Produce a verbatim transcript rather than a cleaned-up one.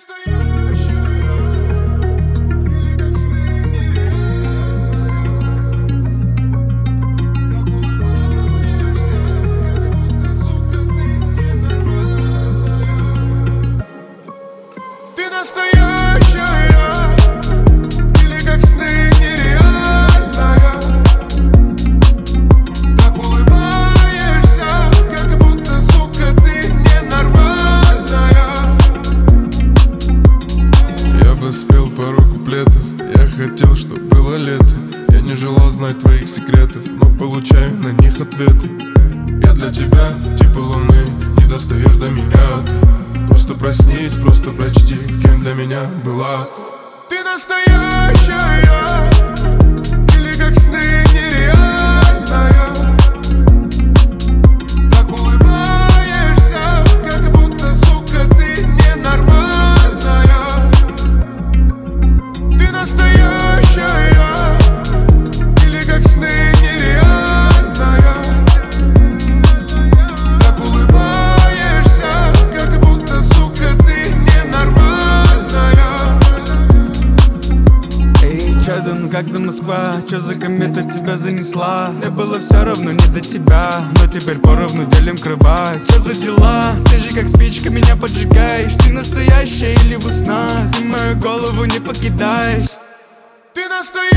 настоящая, или как сны нереальная. Так улыбаешься, как будто, сука, ты ненормальная. Ты настоящая, или как сны нереальная. Так улыбаешься, как будто, сука, ты ненормальная. Я бы спел пару куплетов, я хотел, чтоб было лето. Я не желал знать твоих секретов, но получаю на них ответы. Я для тебя типа луны, не достаешь до меня. Просто проснись, просто прочти, кем для меня была. Ты настоящая, или как сны нереальная. Так улыбаешься, как будто, сука, ты ненормальная. Ты настоящая, или как сны нереальная. Так улыбаешься, как будто, сука, ты ненормальная. Эй, чё там, как там Москва? Чё за комета тебя занесла? Мне было все равно не до тебя, но теперь поровну делим кровать. Чё за дела? Ты же как спичка меня поджигаешь. Ты настоящая или в снах? Ты мою голову не покидаешь. Ты настоящая.